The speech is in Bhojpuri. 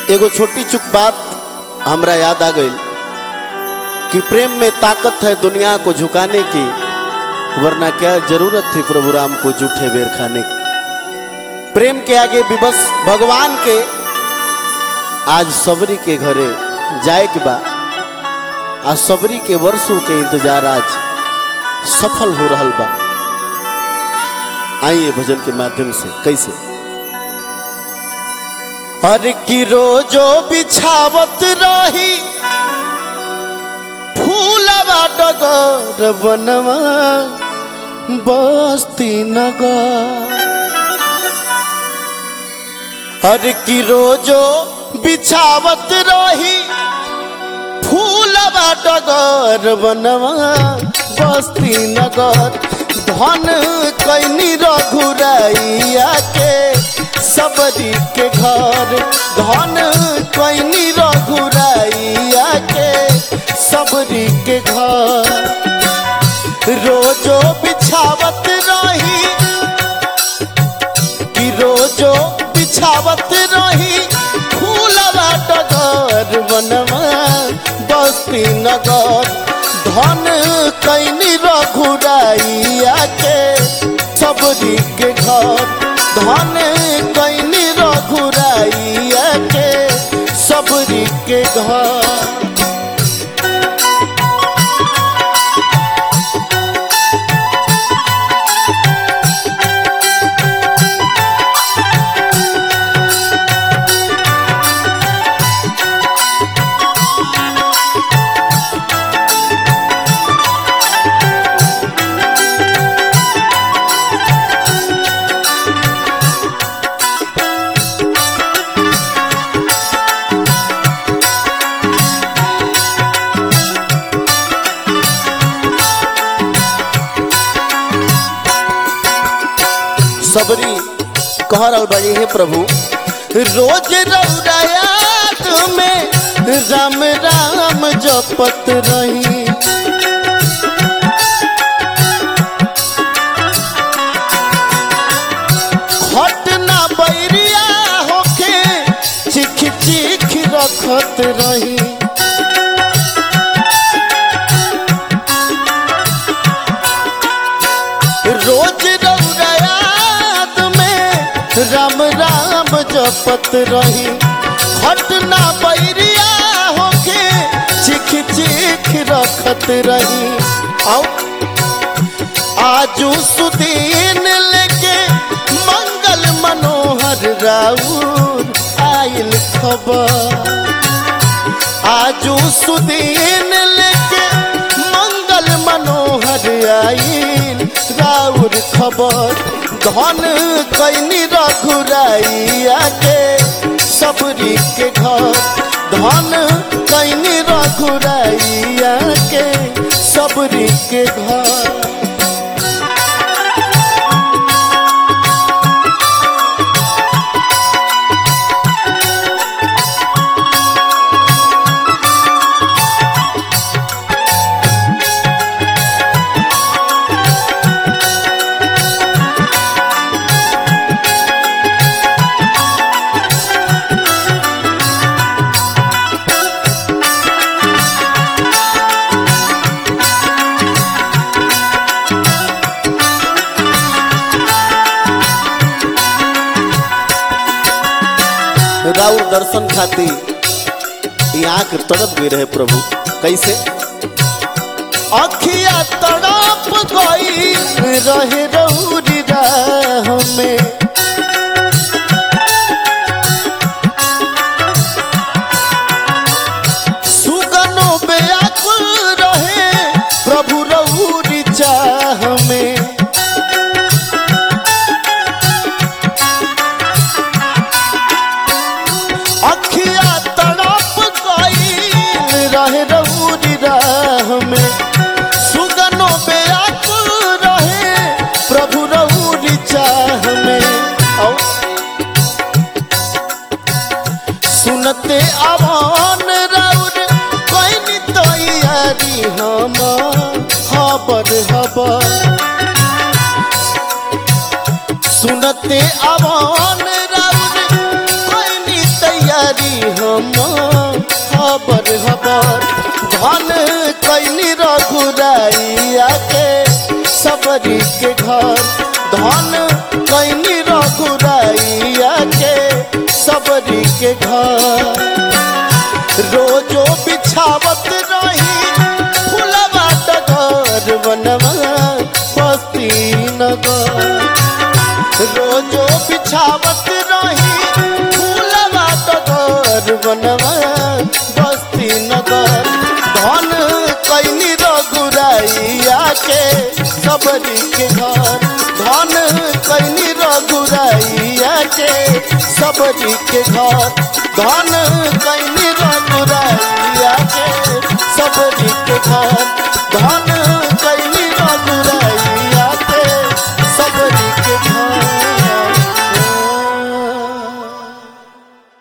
एगो छोटी चुक बात हमरा याद आ गई कि प्रेम में ताकत है दुनिया को झुकाने की, वरना क्या जरूरत थी प्रभु राम को जूठे बेर खाने की। प्रेम के आगे विवश भगवान के आज सबरी के घरे जाए के बा। आज सबरी के वर्षों के इंतजार आज सफल हो रहा बा। आइए भजन के माध्यम से कैसे हर की रोजो बिछावत रही फूलवा डगर बनवा बस्ती नगर। हर की रोजो बिछावत रही फूलवा डगर बनवा बस्ती नगर। धन कैनी रघुराइया के सबरी के घर, धन कैनी रघुराइया के सबरी के घर। रोजो बिछावत रही कि रोजो बिछावत रही फूलवा डगर बनवा बस्ती नगर। धन कैनी रघुराइया के सबरी के घर, धन कैनी रघुराइया के सबरी के घर। सबरी कह रहा बड़ी है प्रभु रोज रौरायात में राम राम जपत रही। खट ना बैरिया होके चिख चिख रखत रही। रोज राम राम जपत रही। खट ना बैरिया होके चिख चिख रखत रही। आजू सुदीन लेके मंगल मनोहर राउर आयल खबर। आजू सुदीन लेके मंगल मनोहर आयल राउर खबर। धन कैनी रघुराइया के सबरी के घर, धन कैनी रघुराइया के सबरी के घर। राउर दर्शन खाती यहाँ के तड़प गए रहे प्रभु। कैसे अखिया तड़प गई रहे रौरी राह में। सुगनो व्याकुल रहे प्रभु रौरी चाह में। सुगनो व्याकुल रहे प्रभु रौरी चाह में। सुनते आवान राउर कैनी तैयारी हम खबर खबर। सुनते आवान राउर कैनी तैयारी रघुराइया के सबरी के घर धन कैनी रघुराइया के सबरी के घर रोजो बिछावत रही फुलवा डगर बनवा बस्ती नगर रोजो बिछावत रही फूलवा डगर बनवा बस्ती नगर धन कैनी रघुराइया के सबरी के घर धन कैनी रघुराइया के सबरी के घर धन कैनी रघुराइया